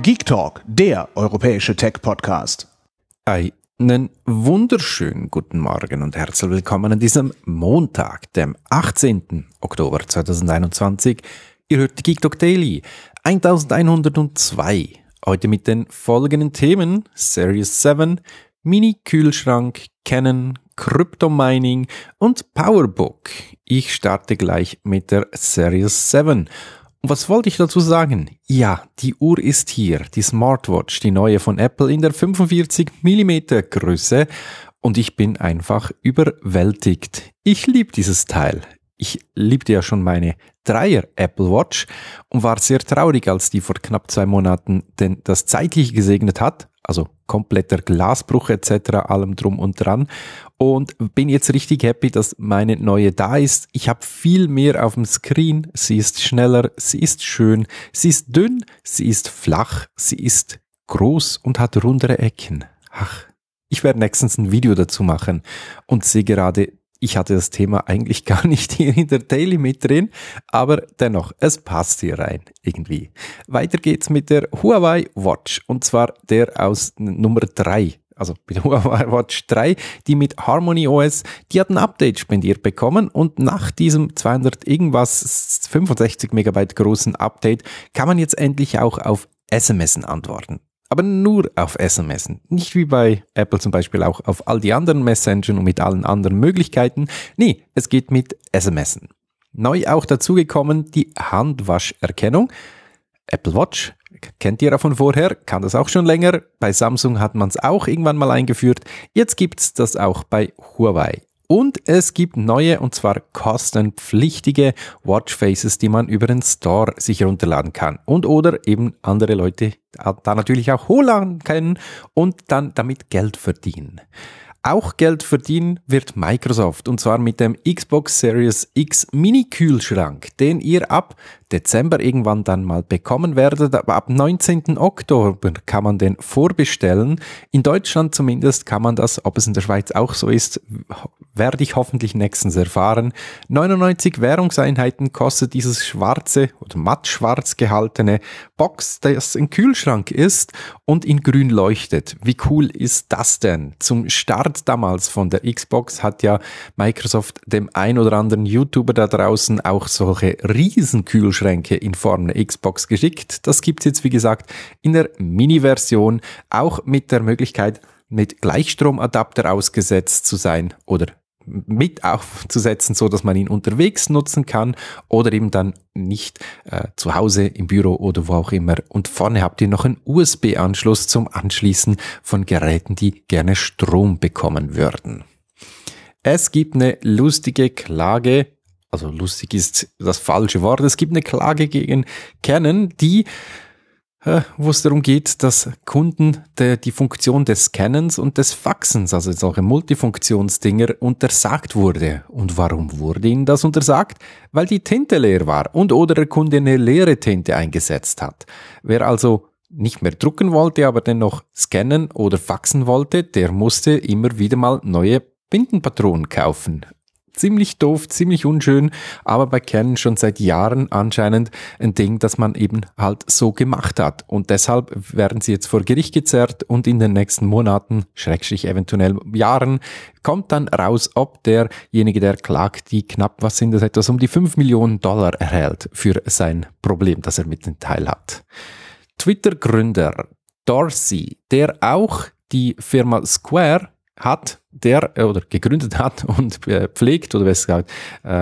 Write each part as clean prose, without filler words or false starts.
Geek Talk, der europäische Tech-Podcast. Einen wunderschönen guten Morgen und herzlich willkommen an diesem Montag, dem 18. Oktober 2021. Ihr hört die Geek Talk Daily 1102. Heute mit den folgenden Themen: Series 7, Mini-Kühlschrank, Canon, Crypto-Mining und Powerbook. Ich starte gleich mit der Series 7. Und was wollte ich dazu sagen? Ja, die Uhr ist hier, die Smartwatch, die neue von Apple in der 45 mm Größe, und ich bin einfach überwältigt. Ich liebe dieses Teil. Ich liebte ja schon meine 3er Apple Watch und war sehr traurig, als die vor knapp 2 Monaten denn das Zeitliche gesegnet hat, also kompletter Glasbruch etc., allem drum und dran, und bin jetzt richtig happy, dass meine neue da ist. Ich habe viel mehr auf dem Screen, sie ist schneller, sie ist schön, sie ist dünn, sie ist flach, sie ist groß und hat rundere Ecken. Ach, ich werde nächstens ein Video dazu machen und sehe gerade, ich hatte das Thema eigentlich gar nicht hier in der Daily mit drin, aber dennoch, es passt hier rein irgendwie. Weiter geht's mit der Huawei Watch, und zwar der aus Nummer 3. Also mit Huawei Watch 3, die mit Harmony OS, die hat ein Update spendiert bekommen, und nach diesem 65 Megabyte großen Update kann man jetzt endlich auch auf SMS antworten. Aber nur auf SMS, nicht wie bei Apple zum Beispiel auch auf all die anderen Messenger und mit allen anderen Möglichkeiten. Nee, es geht mit SMS. Neu auch dazugekommen die Handwascherkennung. Apple Watch, kennt ihr ja von vorher, kann das auch schon länger. Bei Samsung hat man es auch irgendwann mal eingeführt. Jetzt gibt's das auch bei Huawei. Und es gibt neue, und zwar kostenpflichtige Watchfaces, die man über den Store sich runterladen kann. Und oder eben andere Leute da natürlich auch holen können und dann damit Geld verdienen. Auch Geld verdienen wird Microsoft, und zwar mit dem Xbox Series X Mini-Kühlschrank, den ihr ab Dezember irgendwann dann mal bekommen werdet. Aber ab 19. Oktober kann man den vorbestellen. In Deutschland zumindest kann man das, ob es in der Schweiz auch so ist, werde ich hoffentlich nächstens erfahren. 99 Währungseinheiten kostet dieses schwarze oder mattschwarz gehaltene Box, das ein Kühlschrank ist und in grün leuchtet. Wie cool ist das denn? Zum Start damals von der Xbox hat ja Microsoft dem ein oder anderen YouTuber da draußen auch solche riesen Kühlschränke in Form der Xbox geschickt. Das gibt's jetzt, wie gesagt, in der Mini-Version, auch mit der Möglichkeit, mit Gleichstromadapter ausgesetzt zu sein oder mit aufzusetzen, so dass man ihn unterwegs nutzen kann oder eben dann nicht zu Hause im Büro oder wo auch immer. Und vorne habt ihr noch einen USB-Anschluss zum Anschließen von Geräten, die gerne Strom bekommen würden. Es gibt eine lustige Klage, also lustig ist das falsche Wort, es gibt eine Klage gegen Canon, wo es darum geht, dass Kunden die Funktion des Scannens und des Faxens, also solche Multifunktionsdinger, untersagt wurde. Und warum wurde ihnen das untersagt? Weil die Tinte leer war und oder der Kunde eine leere Tinte eingesetzt hat. Wer also nicht mehr drucken wollte, aber dennoch scannen oder faxen wollte, der musste immer wieder mal neue Bindenpatronen kaufen. Ziemlich doof, ziemlich unschön, aber bei Canon schon seit Jahren anscheinend ein Ding, das man eben halt so gemacht hat. Und deshalb werden sie jetzt vor Gericht gezerrt, und in den nächsten Monaten, Schrägstrich eventuell Jahren, kommt dann raus, ob derjenige, der klagt, die knapp, was sind das, etwas um die $5 Millionen erhält für sein Problem, das er mit dem Teil hat. Twitter-Gründer Dorsey, der auch die Firma Square gegründet hat und pflegt oder besser gesagt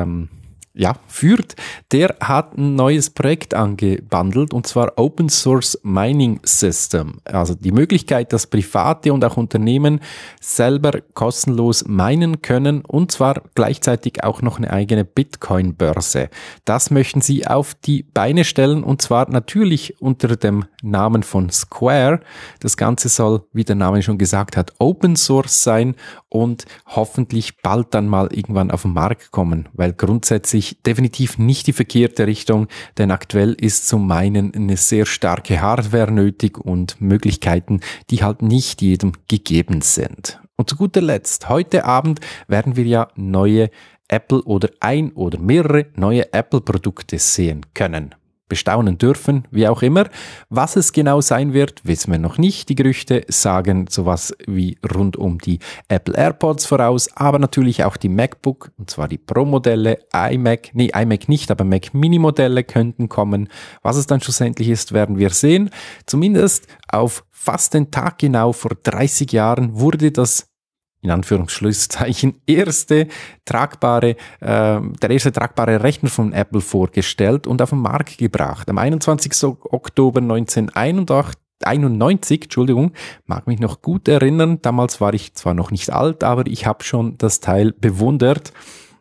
führt, der hat ein neues Projekt angebandelt, und zwar Open Source Mining System. Also die Möglichkeit, dass Private und auch Unternehmen selber kostenlos minen können, und zwar gleichzeitig auch noch eine eigene Bitcoin-Börse. Das möchten sie auf die Beine stellen, und zwar natürlich unter dem Namen von Square. Das Ganze soll, wie der Name schon gesagt hat, Open Source sein und hoffentlich bald dann mal irgendwann auf den Markt kommen, weil grundsätzlich definitiv nicht die verkehrte Richtung, denn aktuell ist zum Meinen eine sehr starke Hardware nötig und Möglichkeiten, die halt nicht jedem gegeben sind. Und zu guter Letzt, heute Abend werden wir ja neue Apple oder mehrere neue Apple-Produkte sehen können. bestaunen dürfen, wie auch immer. Was es genau sein wird, wissen wir noch nicht. Die Gerüchte sagen sowas wie rund um die Apple AirPods voraus, aber natürlich auch die MacBook, und zwar die Pro-Modelle, iMac nicht, aber Mac Mini-Modelle könnten kommen. Was es dann schlussendlich ist, werden wir sehen. Zumindest auf fast den Tag genau vor 30 Jahren wurde das in Anführungsschlusszeichen der erste tragbare Rechner von Apple vorgestellt und auf den Markt gebracht. Am 21. Oktober 1991, mag mich noch gut erinnern. Damals war ich zwar noch nicht alt, aber ich habe schon das Teil bewundert.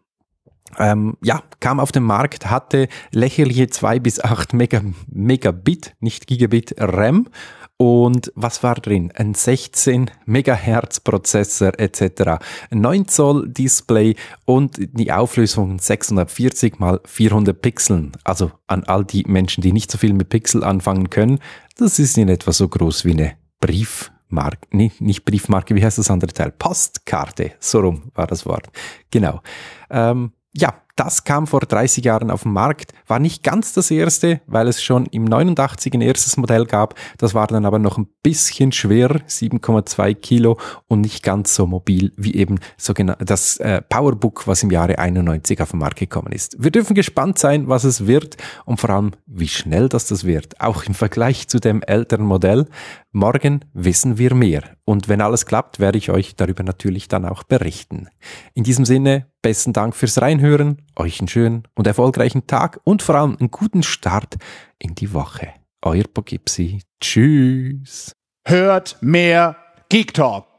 Kam auf den Markt, hatte lächerliche 2 bis 8 Megabit, nicht Gigabit RAM. Und was war drin? Ein 16 Megahertz Prozessor etc. Ein 9 Zoll Display und die Auflösung 640 mal 400 Pixeln. Also an all die Menschen, die nicht so viel mit Pixel anfangen können, das ist in etwa so groß wie eine Briefmarke. Nee, nicht Briefmarke, wie heißt das andere Teil? Postkarte, so rum war das Wort. Genau. Das kam vor 30 Jahren auf den Markt, war nicht ganz das erste, weil es schon im 89 ein erstes Modell gab, das war dann aber noch ein bisschen schwerer, 7,2 Kilo und nicht ganz so mobil wie eben das PowerBook, was im Jahre 91 auf den Markt gekommen ist. Wir dürfen gespannt sein, was es wird und vor allem, wie schnell das wird, auch im Vergleich zu dem älteren Modell. Morgen wissen wir mehr und wenn alles klappt, werde ich euch darüber natürlich dann auch berichten. In diesem Sinne, besten Dank fürs Reinhören, euch einen schönen und erfolgreichen Tag und vor allem einen guten Start in die Woche. Euer Poughkeepsie. Tschüss. Hört mehr Geek Talk.